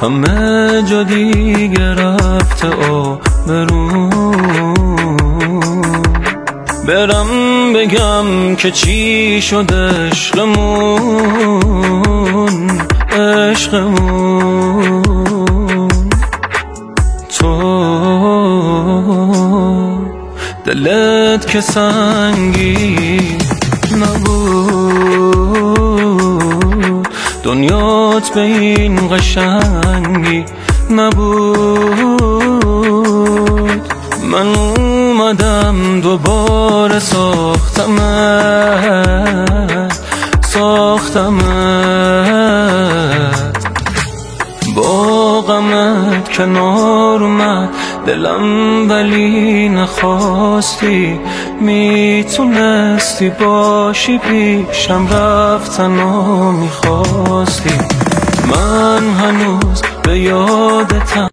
همه جا دیگه رفته آبروم. برم بگم که چی شد عشقمون، عشقمون. تو دلت که سنگی نبود، دنیات به این قشنگی نبود. من اومدم دوباره ساختمت با غمت کنار اومد دلم، ولی نخواستی. میتونستی باشی پیشم، رفتن و میخواستی. من هنوز به یادتم.